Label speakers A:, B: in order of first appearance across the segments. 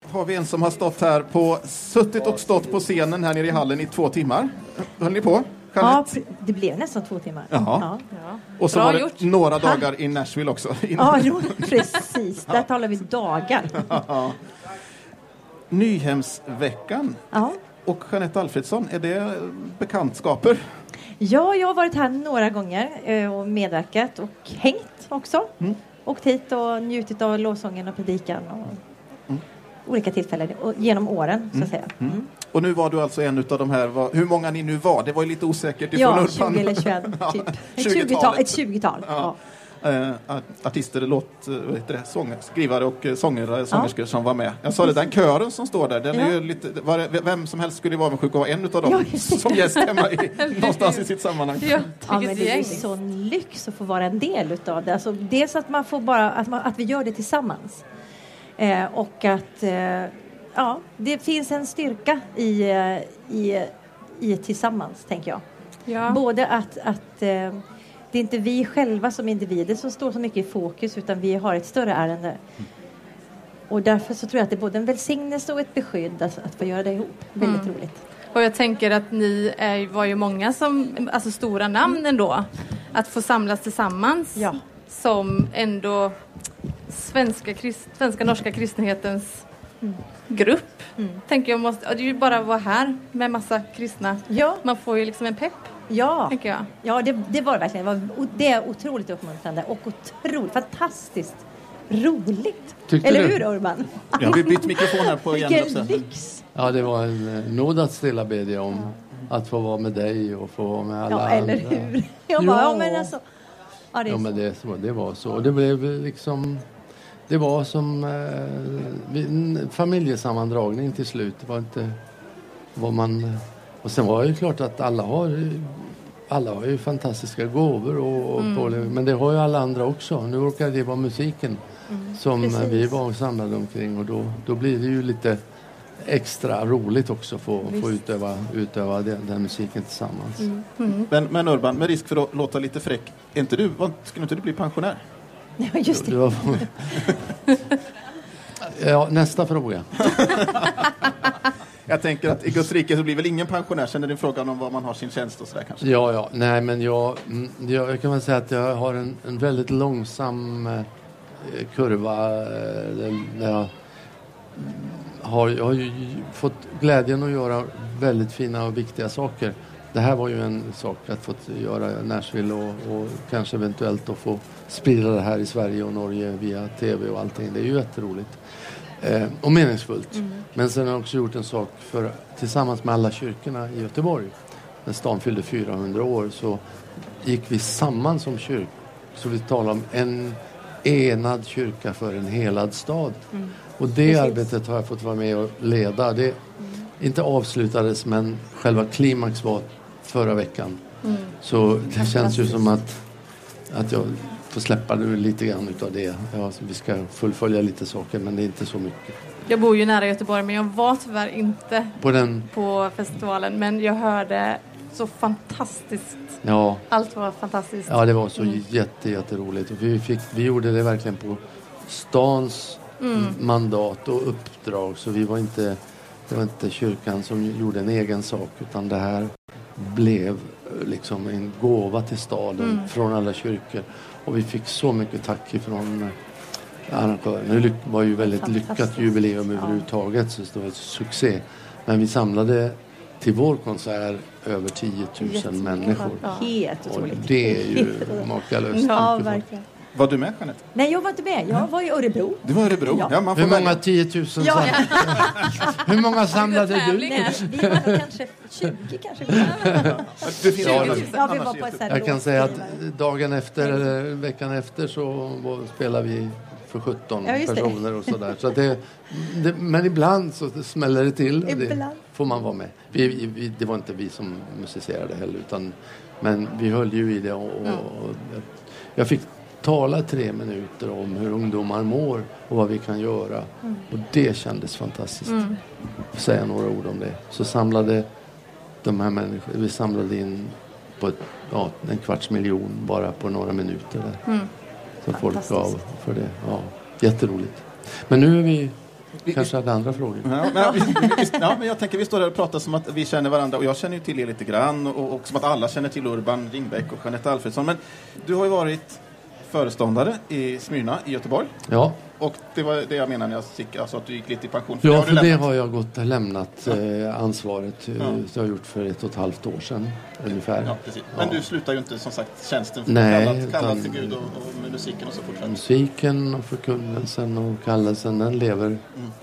A: har vi en som har suttit och stått på scenen här nere i hallen i 2 timmar. Höll ni på?
B: Ja, det blev nästan 2 timmar.
A: Jaha. Ja. Och så var det några dagar i Nashville också.
B: Ja, precis. Där talar vi dagar.
A: Nyhemsveckan.
B: Ja.
A: Och Jeanette Alfredsson, är det bekantskaper?
B: Ja, jag har varit här några gånger och medverkat och hängt också. Åkt hit och njutit av lovsången och predikan och olika tillfällen och genom åren, så att säga.
A: Och nu var du alltså en av de här, hur många ni nu var, det var ju lite osäkert ifrån Urban.
B: 20 eller 21, typ. Ett 20-tal.
A: Ja. Artister, skrivare och sångerskor som var med. Jag sa det, den kören som står där, den är ju lite, vem som helst skulle vara avundsjuk och vara en av dem som gäst hemma någonstans i sitt sammanhang.
B: Ja, men det är ju sån lyx att få vara en del utav det. Alltså, dels att man får att vi gör det tillsammans. Och att det finns en styrka i tillsammans, tänker jag. Ja. Både att det är inte vi själva som individer som står så mycket i fokus, utan vi har ett större ärende. Och därför så tror jag att det är både en välsignelse och ett beskydd att få göra det ihop. Väldigt roligt.
C: Och jag tänker att ni var ju många alltså stora namn ändå. Att få samlas tillsammans som ändå svenska norska kristenhetens grupp. Tänker jag det är ju bara att vara här med massa kristna. Ja. Man får ju liksom en pepp.
B: Ja,
C: tänker jag.
B: Ja, det var det verkligen. Det är otroligt uppmuntrande och otroligt fantastiskt roligt.
D: Tyckte
B: eller
D: du?
B: Hur, Urban?
A: Ja, vi bytt mikrofon här på igen.
B: Vilken lyx!
D: Ja, det var en nåd att stilla bedja om att få vara med dig och få vara med alla andra.
B: Eller hur? Jag bara, men alltså...
D: men det var så. Det blev liksom... Det var som en familjesammandragning till slut. Det var inte vad man... Och sen var det ju klart att alla har ju fantastiska gåvor men det har ju alla andra också. Nu råkar det vara musiken som vi var samlade omkring, och då blir det ju lite extra roligt också att få utöva den musiken tillsammans.
A: Men Urban, med risk för att låta lite fräck, skulle inte du bli pensionär?
B: Ja, just det.
D: Ja, nästa fråga.
A: Jag tänker att i Guds rike så blir väl ingen pensionär. Sen är det frågan om vad man har sin tjänst och sådär kanske.
D: Ja. Nej, men jag kan väl säga att jag har en väldigt långsam kurva. Där jag har ju fått glädjen att göra väldigt fina och viktiga saker. Det här var ju en sak att få göra i Nashville och kanske eventuellt att få sprida det här i Sverige och Norge via tv och allting. Det är ju jätteroligt. Och meningsfullt. Men sen har jag också gjort en sak tillsammans med alla kyrkorna i Göteborg. När stan fyllde 400 år så gick vi samman som kyrka. Så vi talar om en enad kyrka för en helad stad. Och det arbetet har jag fått vara med och leda. Det inte avslutades, men själva klimax var förra veckan. Så det känns ju som att jag får släppa nu lite grann utav det. Ja, vi ska fullfölja lite saker, men det är inte så mycket.
C: Jag bor ju nära Göteborg, men jag var tyvärr inte på festivalen. Men jag hörde så fantastiskt. Ja. Allt var fantastiskt.
D: Ja, det var så jätteroligt. Och vi gjorde det verkligen på stans mandat och uppdrag. Så det var inte kyrkan som gjorde en egen sak, utan det här blev liksom en gåva till staden från alla kyrkor. Och vi fick så mycket tack ifrån arrangören. Det var ju väldigt lyckat jubileum överhuvudtaget, så det var ett succé. Men vi samlade till vår konsert över 10 000 människor.
B: Helt otroligt.
D: Och det är ju makalöst.
B: Ja, verkligen.
A: Var du med, Jeanette?
B: Nej, jag var inte med. Jag var i Örebro.
A: Du var i Örebro? Ja, man får
D: hur många 10 000 Hur många samlade du?
B: Nej, vi var kanske 20 kanske. Vi var på ett
D: jag kan säga att dagen efter, eller veckan efter, så spelar vi för 17 personer och sådär. Så men ibland så smäller det till. Det får man vara med. Det var inte vi som musicerade heller, men vi höll ju i det. Och jag fick tala 3 minuter om hur ungdomar mår och vad vi kan göra. Och det kändes fantastiskt. Att säga några ord om det. Så samlade de här människorna, vi samlade in på 250 000 bara på några minuter där. Så folk gav för det. Ja, jätteroligt. Men nu är vi kanske hade andra frågor.
A: Men jag tänker vi står där och pratar som att vi känner varandra, och jag känner ju till er lite grann, och som att alla känner till Urban Ringbäck och Jeanette Alfredsson. Men du har ju varit föreståndare i Smyrna i Göteborg.
D: Ja.
A: Och det var det jag menade när jag gick, alltså att du gick lite i pension.
D: Ja, för det har jag lämnat ansvaret. Det har jag gjort för 1,5 år sedan ungefär.
A: Ja, precis. Men du slutar ju inte som sagt tjänsten kallad till Gud och med musiken och så fortfarande.
D: Musiken och förkunnelsen och kallelsen, den lever.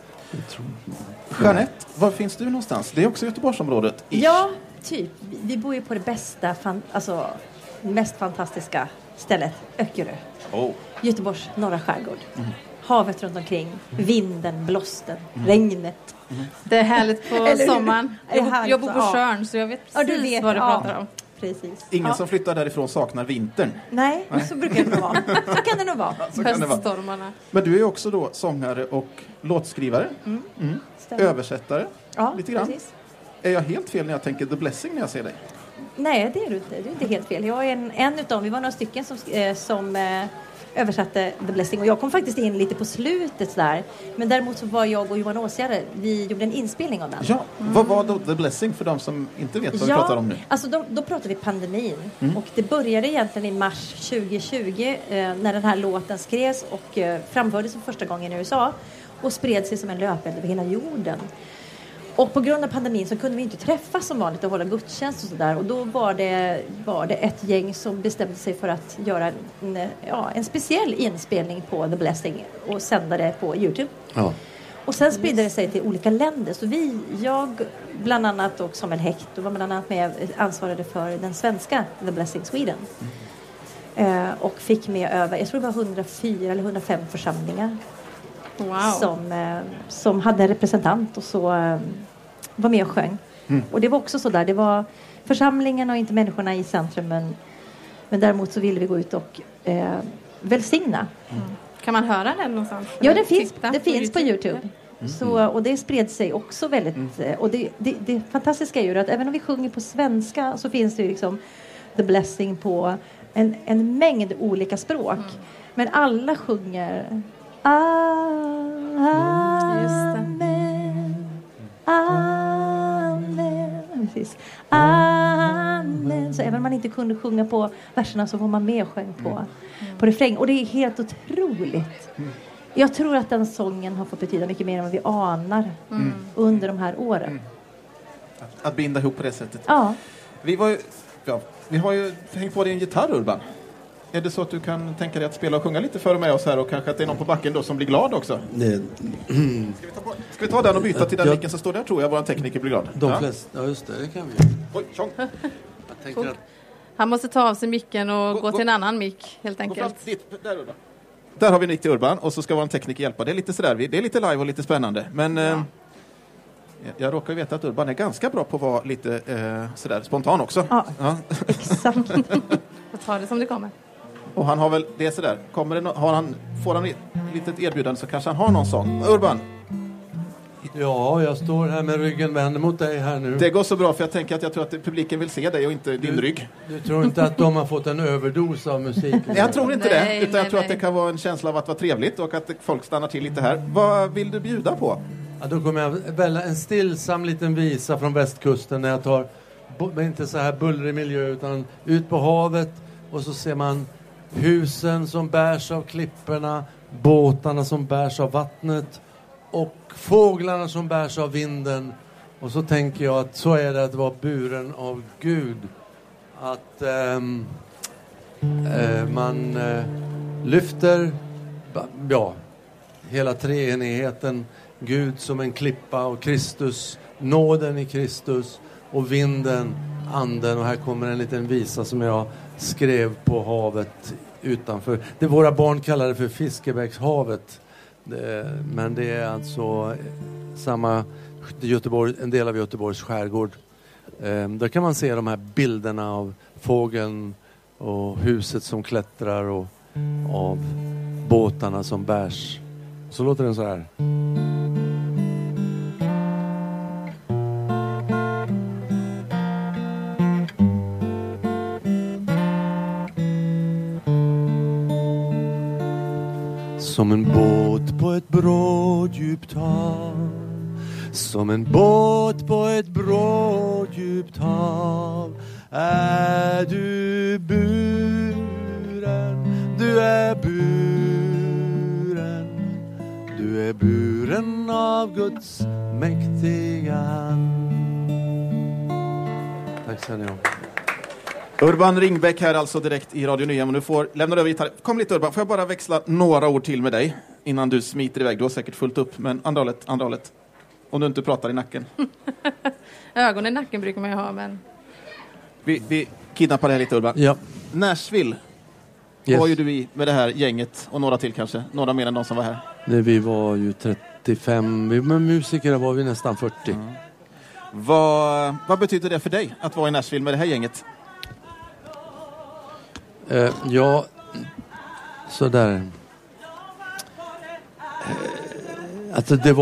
A: Jeanette, var finns du någonstans? Det är också Göteborgsområdet.
B: Ja, typ. Vi bor ju på det bästa, mest fantastiska stället, Öckerö. Göteborgs norra skärgård. Havet runt omkring, vinden, blåsten, regnet.
C: Det är härligt på sommaren. Jag bor på Tjörn, så jag vet precis vad du pratar om.
B: Precis.
A: Ingen som flyttar därifrån saknar vintern.
B: Nej, så brukar det nog vara. Så kan det nog vara.
C: Höststormarna.
A: Men du är också då sångare och låtskrivare. Översättare.
B: Ja,
A: lite grann.
B: Precis.
A: Är jag helt fel när jag tänker The Blessing när jag ser dig?
B: Nej, det är du inte. Du är inte helt fel. Jag är en utav, vi var några stycken som översatte The Blessing. Och jag kom faktiskt in lite på slutet där. Men däremot så var jag och Johan Åsgärde, vi gjorde en inspelning av den.
A: Ja, vad var då The Blessing för de som inte vet vad vi pratar om nu?
B: Alltså då pratar vi pandemin. Och det började egentligen i mars 2020 när den här låten skrevs och framfördes för första gången i USA. Och spred sig som en löpeld över hela jorden. Och på grund av pandemin så kunde vi inte träffas som vanligt och hålla gudstjänst och sådär. Och då var det ett gäng som bestämde sig för att göra en speciell inspelning på The Blessing och sända det på YouTube. Ja. Och sen spridde det sig till olika länder. Så jag bland annat och Samuel Hecht var bland annat med ansvarade för den svenska The Blessing Sweden. Och fick med över, jag tror det var 104 eller 105 församlingar. Wow. Som hade en representant och så var med och sjöng. Och det var också så där, det var församlingen och inte människorna i centrum, men däremot så ville vi gå ut och välsigna.
C: Kan man höra den någonstans?
B: Ja, det finns på YouTube. Så, och det spred sig också väldigt och det fantastiska är ju att även om vi sjunger på svenska så finns det ju liksom The Blessing på en mängd olika språk. Men alla sjunger Amen. Amen. Precis. Amen. Så även om man inte kunde sjunga på verserna så var man med och sjöng på refräng. Och det är helt otroligt. Jag tror att den sången har fått betyda mycket mer än vad vi anar under de här åren.
A: Att binda ihop på det sättet.
B: Ja.
A: Vi har ju tänkt på dig en gitarr, Urban. Är det så att du kan tänka dig att spela och sjunga lite för med oss här och kanske att det är någon på backen då som blir glad också? Ska vi ta den och byta till den micken som står där, tror jag vår tekniker blir glad.
D: Ja, just det kan vi.
A: Oj, tjong.
C: Han måste ta av sig micken och gå till en annan mick helt enkelt.
A: Där har vi Nick till Urban och så ska vår tekniker hjälpa. Det är lite sådär, det är lite live och lite spännande. Men jag råkar veta att Urban är ganska bra på att vara lite sådär spontan också.
B: Ja. Exakt.
C: Jag tar det som det kommer.
A: Och han har väl det sådär. Får han ett litet erbjudande så kanske han har någon sång. Urban.
D: Ja, jag står här med ryggen vänd mot dig här nu.
A: Det går så bra för jag tänker att jag tror att publiken vill se dig och inte din rygg.
D: Du tror inte att de har fått en överdos av musik?
A: Jag tror inte det. Utan jag tror att det kan vara en känsla av att vara trevligt och att folk stannar till lite här. Vad vill du bjuda på?
D: Ja, då kommer jag välja en stillsam liten visa från västkusten när jag tar inte så här bullrig miljö utan ut på havet och så ser man husen som bärs av klipporna, båtarna som bärs av vattnet och fåglarna som bärs av vinden. Och så tänker jag att så är det att vara buren av Gud. Att man lyfter hela treenigheten, Gud som en klippa och Kristus, nåden i Kristus och vinden, anden. Och här kommer en liten visa som jag skrev på havet utanför. Det våra barn kallar det för Fiskebäckshavet. Men det är alltså en del av Göteborgs skärgård. Där kan man se de här bilderna av fågeln och huset som klättrar och av båtarna som bärs. Så låter den så här. Som en båt på ett bråddjupt hav. Som en båt på ett bråddjupt hav. Är du buren, du är buren. Du är buren av Guds mäktiga hand. Tack så mycket.
A: Urban Ringbäck här alltså direkt i Radio Nya. Men du får lämna över gitarren. Kom lite Urban, får jag bara växla några ord till med dig innan du smiter iväg. Du har säkert fullt upp, men andra hållet. Om du inte pratar i nacken.
C: Ögon i nacken brukar man ju ha, men...
A: Vi kidnappar det här lite Urban.
D: Ja.
A: Nashville. Yes. Var ju du i med det här gänget och några till kanske. Några mer än de som var här.
D: Nej, vi var ju 35. Med musiker var vi nästan 40. Mm.
A: Vad betyder det för dig att vara i Nashville med det här gänget?
D: Ja, sådär. Alltså det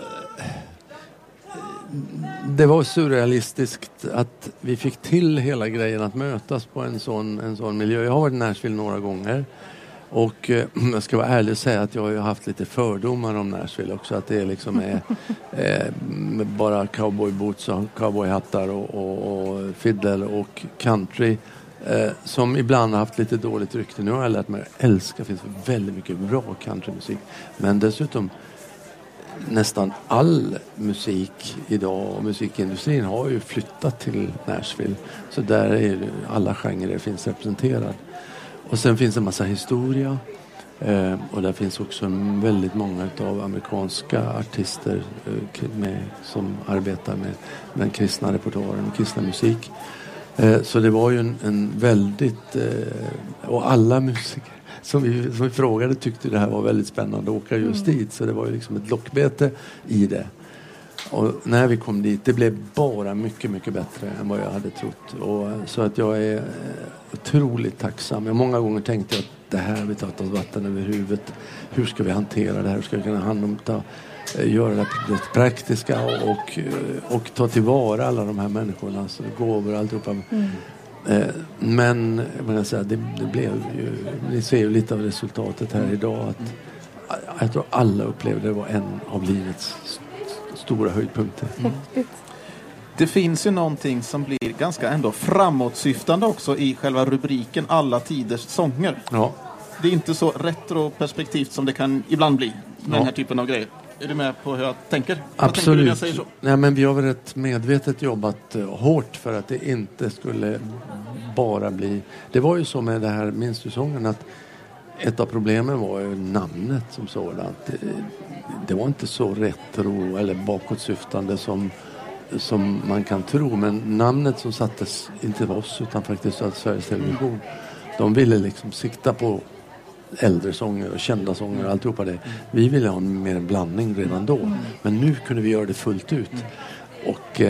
D: var surrealistiskt att vi fick till hela grejen att mötas på en sån miljö. Jag har varit i Nashville några gånger och jag ska vara ärlig och säga att jag har ju haft lite fördomar om Nashville också, att det liksom är bara cowboyboots och cowboyhattar och fiddle och country. Som ibland har haft lite dåligt rykte. Nu har jag lärt mig att älska. Det finns väldigt mycket bra countrymusik. Men dessutom nästan all musik idag och musikindustrin har ju flyttat till Nashville. Så där är ju alla genrer finns representerad. Och sen finns en massa historia. Och där finns också väldigt många av amerikanska artister som arbetar med den kristna repertoaren och kristna musik. Så det var ju en väldigt... och alla musiker som vi frågade tyckte det här var väldigt spännande att åka just dit. Så det var ju liksom ett lockbete i det. Och när vi kom dit, det blev bara mycket, mycket bättre än vad jag hade trott. Och, så att jag är otroligt tacksam. Jag många gånger tänkte att det här vi tagit oss vatten över huvudet. Hur ska vi hantera det här? Hur ska vi kunna göra det praktiska och ta tillvara alla de här människornas gåvor och alltihopa. Men jag menar säga, det blev ju, ni ser ju lite av resultatet här idag, att jag tror alla upplevde det var en av livets stora höjdpunkter.
A: Det finns ju någonting som blir ganska ändå framåtsyftande också i själva rubriken Alla tiders sånger.
D: Ja.
A: Det är inte så retroperspektivt som det kan ibland bli med den här typen av grejer. Är du med på hur jag tänker?
D: Absolut.
A: Jag säger så?
D: Nej, men vi har väl rätt medvetet jobbat hårt för att det inte skulle bara bli... Det var ju så med det här, minns du sången, att ett av problemen var ju namnet som sådant. Det var inte så retro eller bakåtsyftande som man kan tro. Men namnet som sattes inte av oss utan faktiskt av Sveriges Television. De ville liksom sikta på äldre sånger och kända sånger och alltihopa det. Vi ville ha mer en blandning redan då. Men nu kunde vi göra det fullt ut. Och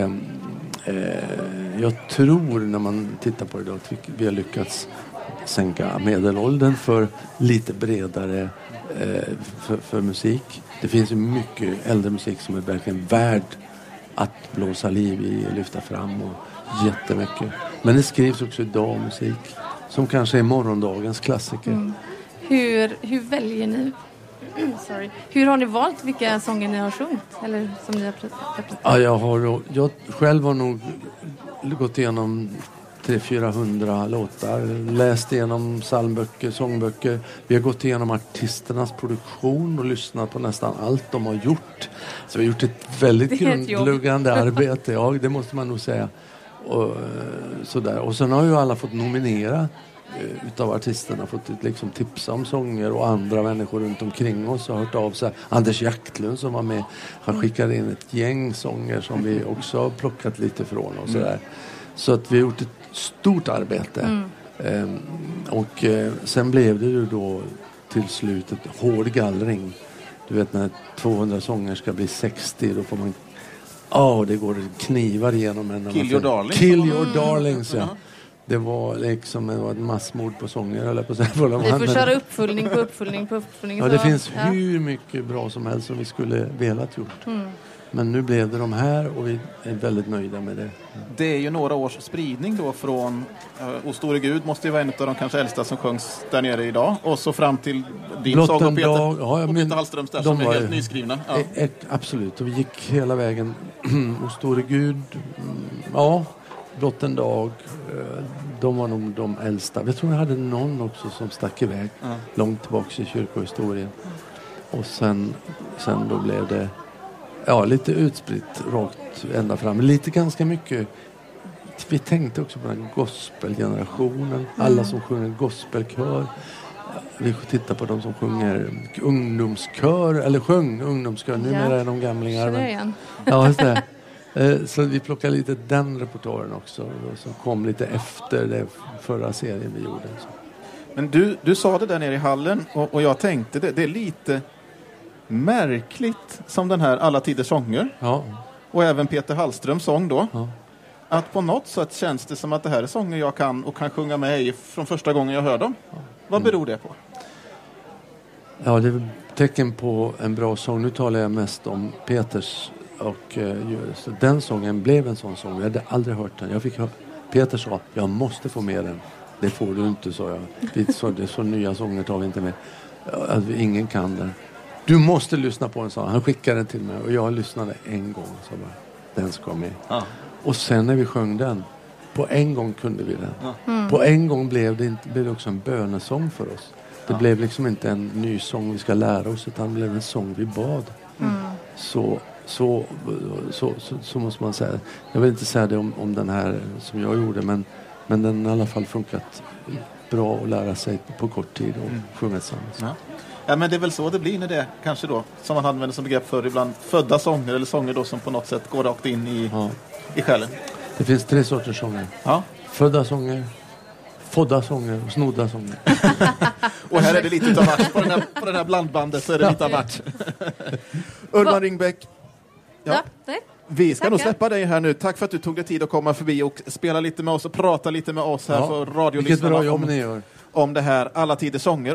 D: jag tror när man tittar på det då att vi har lyckats sänka medelåldern för lite bredare för musik. Det finns ju mycket äldre musik som är verkligen värd att blåsa liv i och lyfta fram och jättemycket. Men det skrivs också idag musik som kanske är morgondagens klassiker.
C: Hur väljer ni? Sorry. Hur har ni valt vilka sånger ni har sjungit? Eller som ni har
D: presenterat? Ja, jag själv har nog gått igenom 300-400 låtar. Läst igenom psalmböcker, sångböcker. Vi har gått igenom artisternas produktion och lyssnat på nästan allt de har gjort. Så vi har gjort ett väldigt grundläggande arbete. Ja, det måste man nog säga. Och, sådär. Och sen har ju alla fått nominera utav artisterna, fått liksom tipsa om sånger, och andra människor runt omkring oss har hört av sig. Anders Jaktlund som var med har skickat in ett gäng sånger som vi också har plockat lite från och sådär. Så att vi har gjort ett stort arbete. Och sen blev det ju då till slut ett hård gallring. Du vet, när 200 sånger ska bli 60, då får man det går knivar igenom en.
A: Kill Your Darlings.
D: Kill Your Darlings, ja. Det var liksom ett massmord på sånger, eller på så här.
C: Vi får köra uppföljning på uppföljning på uppföljning.
D: Ja, det finns hur mycket bra som helst som vi skulle velat gjort. Men nu blev det de här och vi är väldigt nöjda med det.
A: Det är ju några års spridning då från O store Gud måste ju vara en av de kanske äldsta som sjöngs där nere idag. Och så fram till din sång och Peter Hallströms där som är helt nyskrivna. Ja.
D: Absolut, och vi gick hela vägen. O store Gud, Blott en dag, de var nog de äldsta. Jag tror jag hade någon också som stack iväg långt tillbaka i kyrkohistorien. Och sen då blev det lite utspritt rakt ända fram. Lite ganska mycket. Vi tänkte också på den gospelgenerationen. Alla som sjunger gospelkör. Vi tittar på de som sjunger ungdomskör. Eller sjöng ungdomskör. Numera är de gamlingar. Men, just det. Så vi plockade lite den repertoaren också. Som kom lite efter det förra serien vi gjorde. Så.
A: Men du sa det där nere i hallen. Och jag tänkte det är lite märkligt som den här Alla tiders sånger.
D: Ja.
A: Och även Peter Hallströms sång då.
D: Ja.
A: Att på något sätt känns det som att det här är sånger jag kan och kan sjunga med i från första gången jag hör dem. Vad beror det på?
D: Ja, det är tecken på en bra sång. Nu talar jag mest om Peters och så den sången blev en sån sång. Jag hade aldrig hört den. Peter sa, jag måste få med den. Det får du inte, sa jag. Det är så nya sånger tar vi inte med. Alltså, ingen kan den. Du måste lyssna på den, sa han. Han skickade den till mig och jag lyssnade en gång. Så bara, den ska med.
A: Ja.
D: Och sen när vi sjöng den, på en gång kunde vi den. Ja. På en gång blev det också en bönesång för oss. Det blev liksom inte en ny sång vi ska lära oss, utan det blev en sång vi bad. Så måste man säga. Jag vill inte säga det om den här som jag gjorde, men den har i alla fall funkat bra att lära sig på kort tid och sjunga tillsammans.
A: Ja, men det är väl så det blir när det kanske då, som man använder som begrepp för ibland, födda sånger eller sånger då som på något sätt går rakt in i själen.
D: Det finns 3 sorters sånger.
A: Ja.
D: Födda sånger, fodda sånger och snodda sånger.
A: Och här är det lite av vart. På den här blandbandet så är det lite av vart. Urban Ringbäck. Ja. Vi ska nog släppa dig här nu. Tack för att du tog dig tid att komma förbi och spela lite med oss och prata lite med oss här för radiolyssnarna
D: om
A: det här Alla tiders sånger.